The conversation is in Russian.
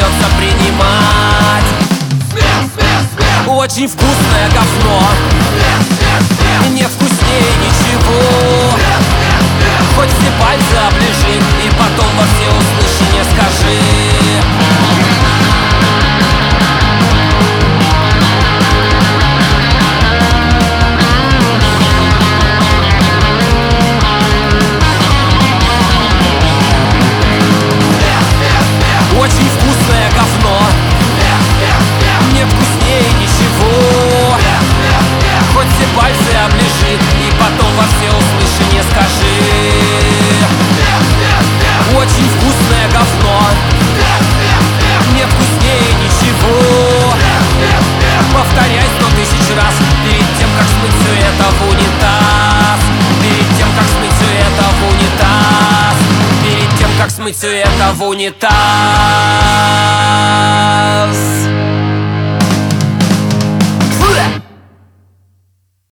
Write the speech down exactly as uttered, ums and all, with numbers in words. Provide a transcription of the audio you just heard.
придется принимать. Смех, смех, смех. Очень вкусное говно, Смех, смех, смех. не вкуснее ничего. Смех, смех, смех. Хоть все пальцы оближи и потом во всеуслышание скажи. Очень вкусное говно, Смех, смех, смех. не вкуснее ничего. Смех, смех, смех. Хоть все пальцы оближи и потом во всеуслышание скажи. Смех, смех, смех. Очень вкусное говно, Смех, смех, смех. не вкуснее ничего. Смех, смех, смех. Повторяй сто тысяч раз перед тем, как смыть все это в унитаз. Перед тем, как смыть все это в унитаз. Перед тем, как смыть все это в унитаз.